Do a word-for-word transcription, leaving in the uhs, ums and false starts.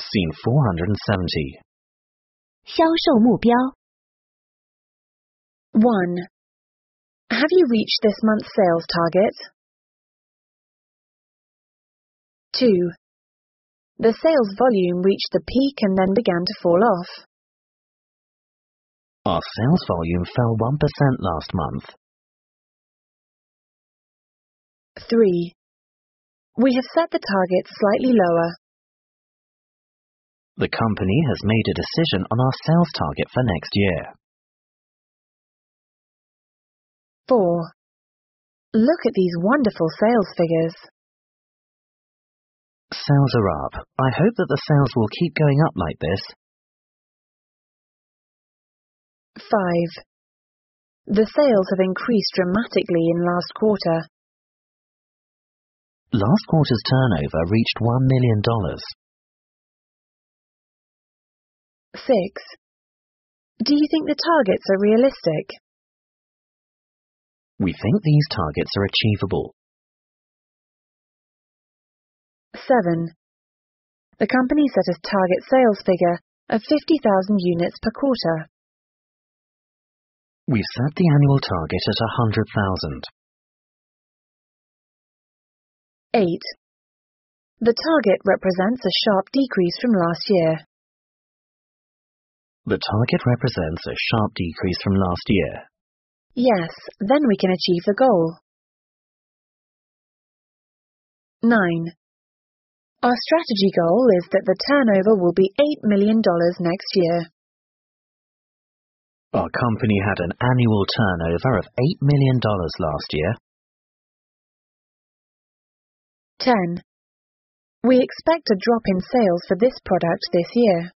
Scene four hundred seventy. 销售目标 one. Have you reached this month's sales target? two. The sales volume reached the peak and then began to fall off. Our sales volume fell one percent last month. three. We have set the target slightly lower. The company has made a decision on our sales target for next year. four. Look at these wonderful sales figures. Sales are up. I hope that the sales will keep going up like this. five. The sales have increased dramatically in last quarter. Last quarter's turnover reached one million dollars. six. Do you think the targets are realistic? We think these targets are achievable. seven. The company set a target sales figure of fifty thousand units per quarter. We've set the annual target at one hundred thousand. eight. The target represents a sharp decrease from last year. The target represents a sharp decrease from last year. Yes, then we can achieve the goal. nine. Our strategy goal is that the turnover will be eight million dollars next year. Our company had an annual turnover of eight million dollars last year. ten. We expect a drop in sales for this product this year.